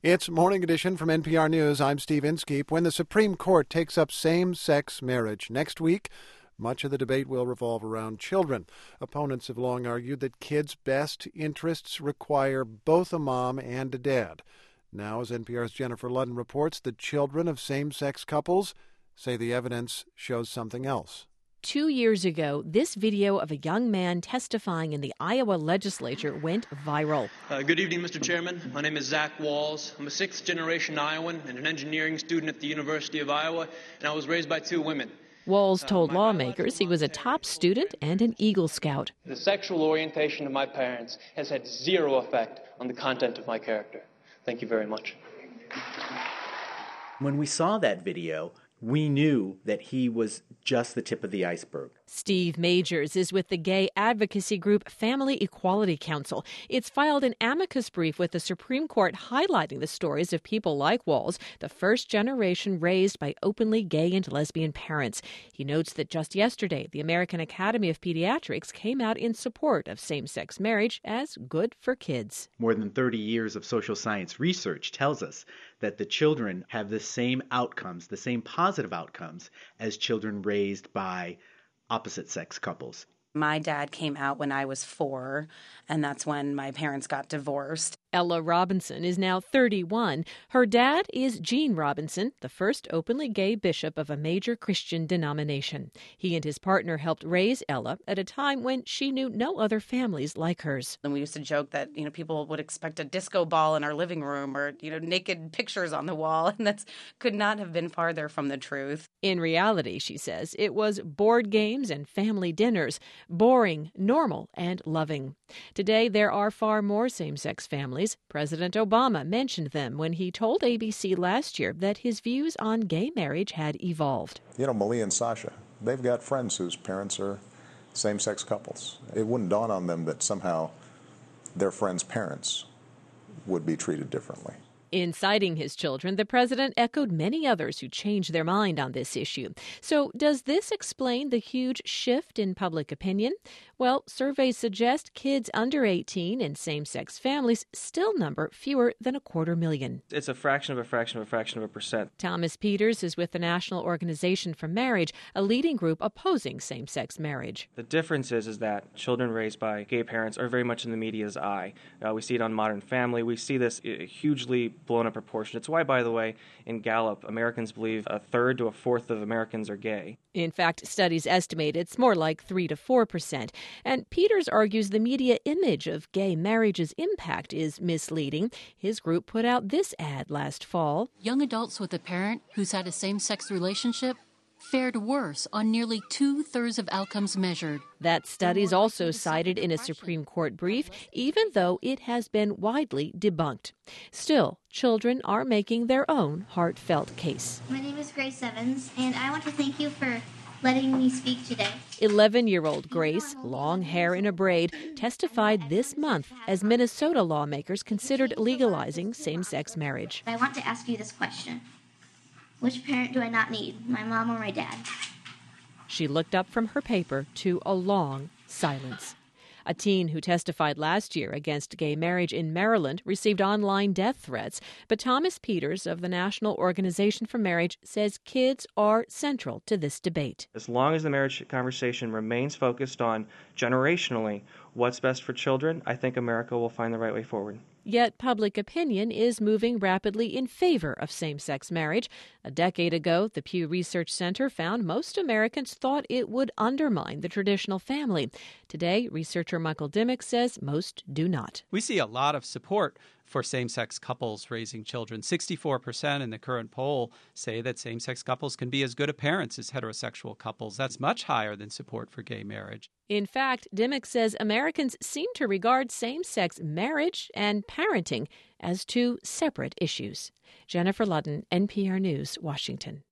It's Morning Edition from NPR News. I'm Steve Inskeep. When the Supreme Court takes up same-sex marriage next week, much of the debate will revolve around children. Opponents have long argued that kids' best interests require both a mom and a dad. Now, as NPR's Jennifer Ludden reports, the children of same-sex couples say the evidence shows something else. 2 years ago, this video of a young man testifying in the Iowa legislature went viral. Good evening, Mr. Chairman. My name is Zach Walls. I'm a sixth-generation Iowan and an engineering student at the University of Iowa, and I was raised by two women. Walls told lawmakers he was a top student and an Eagle Scout. The sexual orientation of my parents has had zero effect on the content of my character. Thank you very much. When we saw that video, we knew that he was just the tip of the iceberg. Steve Majors is with the gay advocacy group Family Equality Council. It's filed an amicus brief with the Supreme Court highlighting the stories of people like Walls, the first generation raised by openly gay and lesbian parents. He notes that just yesterday, the American Academy of Pediatrics came out in support of same-sex marriage as good for kids. More than 30 years of social science research tells us that the children have the same outcomes, the same positive outcomes as children raised by opposite-sex couples. My dad came out when I was 4, and that's when my parents got divorced. Ella Robinson is now 31. Her dad is Gene Robinson, the first openly gay bishop of a major Christian denomination. He and his partner helped raise Ella at a time when she knew no other families like hers. And we used to joke that, people would expect a disco ball in our living room or, naked pictures on the wall, and that could not have been farther from the truth. In reality, she says, it was board games and family dinners, boring, normal, and loving. Today, there are far more same-sex families. President Obama mentioned them when he told ABC last year that his views on gay marriage had evolved. Malia and Sasha, they've got friends whose parents are same-sex couples. It wouldn't dawn on them that somehow their friends' parents would be treated differently. In citing his children, the president echoed many others who changed their mind on this issue. So does this explain the huge shift in public opinion? Well, surveys suggest kids under 18 in same-sex families still number fewer than 250,000. It's a fraction of a percent. Thomas Peters is with the National Organization for Marriage, a leading group opposing same-sex marriage. The difference is that children raised by gay parents are very much in the media's eye. We see it on Modern Family. We see this hugely blown up proportion. It's why, by the way, in Gallup, Americans believe a third to a fourth of Americans are gay. In fact, studies estimate it's more like 3 to 4%. And Peters argues the media image of gay marriage's impact is misleading. His group put out this ad last fall. Young adults with a parent who's had a same-sex relationship fared worse on nearly 2/3 of outcomes measured. That study's also cited in a Supreme Court brief, even though it has been widely debunked. Still, children are making their own heartfelt case. My name is Grace Evans, and I want to thank you for letting me speak today. 11-year-old Grace, long hair in a braid, testified this month as Minnesota lawmakers considered legalizing same-sex marriage. I want to ask you this question. Which parent do I not need, my mom or my dad? She looked up from her paper to a long silence. A teen who testified last year against gay marriage in Maryland received online death threats. But Thomas Peters of the National Organization for Marriage says kids are central to this debate. As long as the marriage conversation remains focused on generationally what's best for children, I think America will find the right way forward. Yet public opinion is moving rapidly in favor of same-sex marriage. A decade ago, the Pew Research Center found most Americans thought it would undermine the traditional family. Today, researcher Michael Dimmock says most do not. We see a lot of support for same-sex couples raising children. 64% in the current poll say that same-sex couples can be as good parents as heterosexual couples. That's much higher than support for gay marriage. In fact, Dimmock says Americans seem to regard same-sex marriage and parenting as two separate issues. Jennifer Ludden, NPR News, Washington.